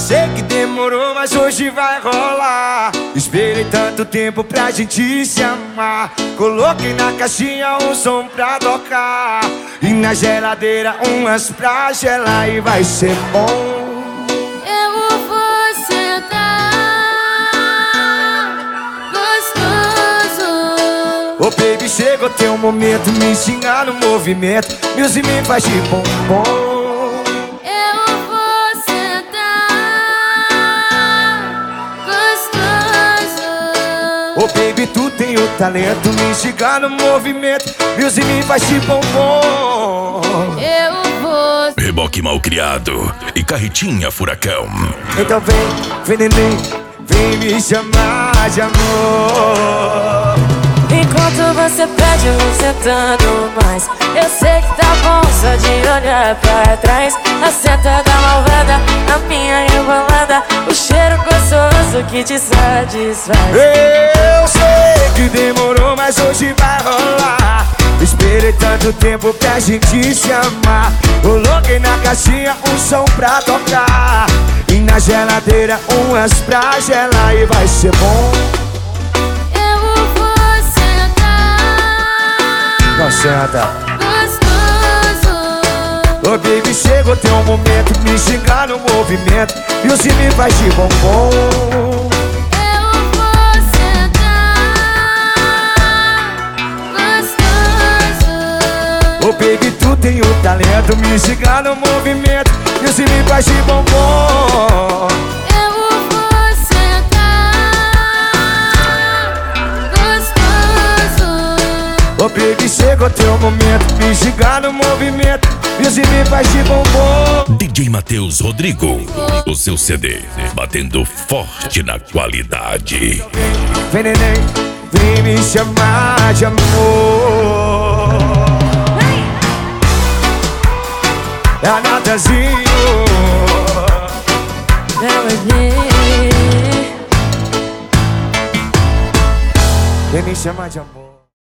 sei que demorou, mas hoje vai rolar. Esperei tanto tempo pra gente se amar. Coloquei na caixinha um som pra tocar e na geladeira umas pra gelar. E vai ser bom. Eu vou sentar gostoso. Ô baby, chegou teu momento, me ensinar no movimento. Music me faz de bombom. Ô baby, tu tem o talento, me instigar no movimento. Music me faz de bombom. Eu vou. Reboque Malcriado e Carretinha Furacão. Então vem neném, vem me chamar de amor. Enquanto você pede, eu vou sentando mais. Eu sei que tá bom só de olhar pra trás. A senta da malvada, a minha rebolada, o cheiro gostoso que te satisfaz. Eu sei que demorou, mas hoje vai rolar. Esperei tanto tempo pra gente se amar. Coloquei na caixinha um som pra tocar e na geladeira umas pra gelar. E vai ser bom. Senta. Ô baby, chegou teu momento, me xingar no movimento. E o se me faz de bombom. Eu vou sentar gostoso. Ô baby, tu tem o talento, me xingar no movimento. E o se me faz de bombom. Ô baby, chegou teu momento, me xingar no movimento. Music me faz de bombom. DJ Matheus Rodrigo, o seu CD batendo forte na qualidade. Vem neném, vem me chamar de amor. É a Natazinho. Vem me chamar de amor.